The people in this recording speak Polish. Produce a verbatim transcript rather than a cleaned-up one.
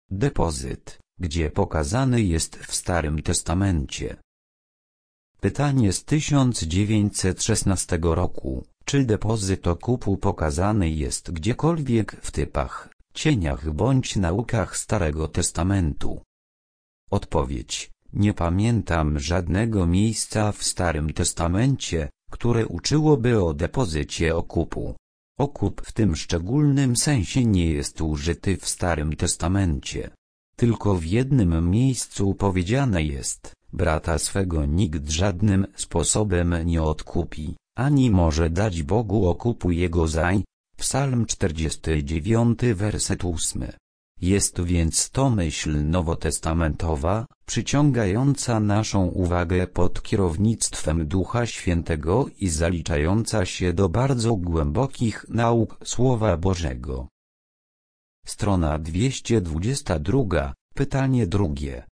Depozyt, gdzie pokazany jest w Starym Testamencie. Pytanie z tysiąc dziewięćset szesnastego roku. Czy depozyt okupu pokazany jest gdziekolwiek w typach, cieniach bądź naukach Starego Testamentu? Odpowiedź: nie pamiętam żadnego miejsca w Starym Testamencie, które uczyłoby o depozycie okupu. Okup w tym szczególnym sensie nie jest użyty w Starym Testamencie. Tylko w jednym miejscu powiedziane jest: brata swego nikt żadnym sposobem nie odkupi, ani może dać Bogu okupu jego zań. Psalm czterdziesty dziewiąty werset ósmy. Jest więc to myśl nowotestamentowa, przyciągająca naszą uwagę pod kierownictwem Ducha Świętego i zaliczająca się do bardzo głębokich nauk Słowa Bożego. Strona dwieście dwadzieścia dwa, pytanie drugie.